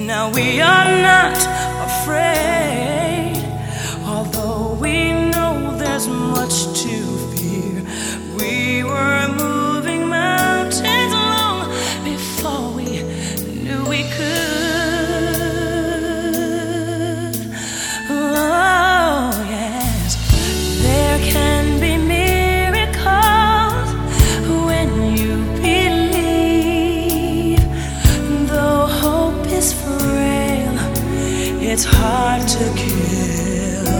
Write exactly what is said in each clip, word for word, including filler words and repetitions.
Now we are not afraid, although we know there's much to fear. We were moving mountains long before we knew we could. Oh yes, there can be miracles when you believe. Though hope is frail, it's hard to kill.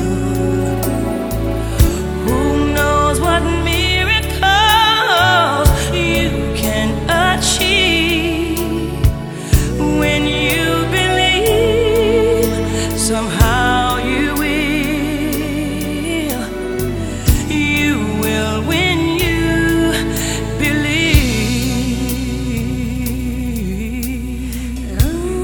Who knows what miracles you can achieve when you believe? Somehow you will, you will when you believe.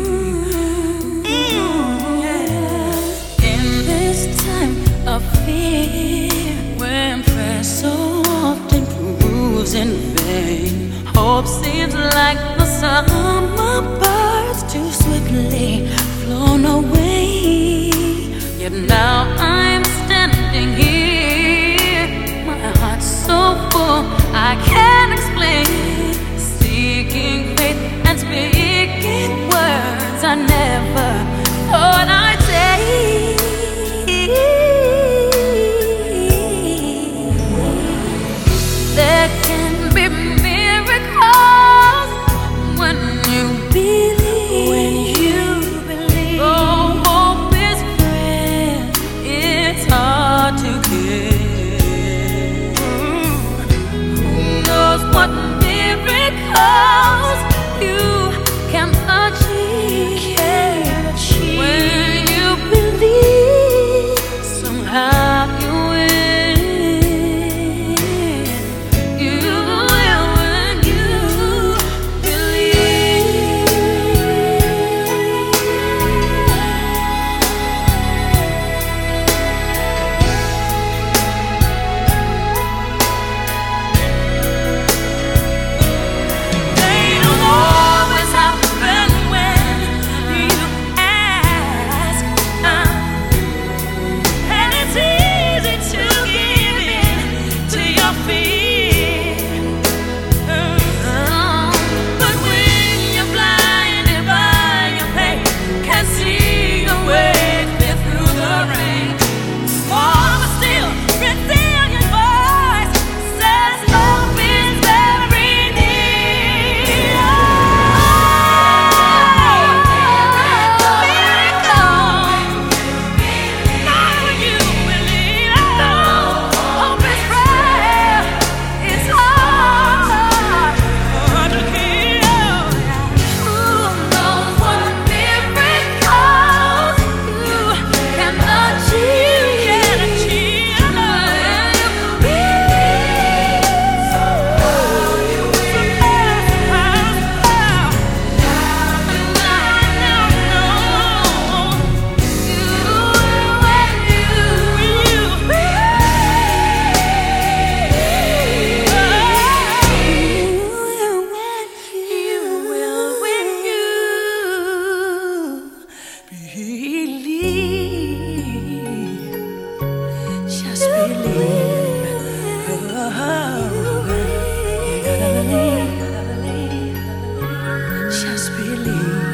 Mm, yeah. In this time of fear, when prayer so often proves in vain, hope seems like the summer birds too swiftly flown away. Yet now I'm standing here, my heart's so full I can't explain, seeking faith and speaking words I never thought I'd say. There can be miracles when you believe. When you believe. Oh, hope is frail, it's hard to get. Who knows what miracles you can achieve, Can achieve. when you believe. Somehow you will. You will when you They don't always happen when you ask, uh, and it's easy to give in to your fear. Uh, but when you're blinded by your pain, can't see your way clear through the rain, small but still resilient voice says hope is very near. Just believe. Oh, just believe.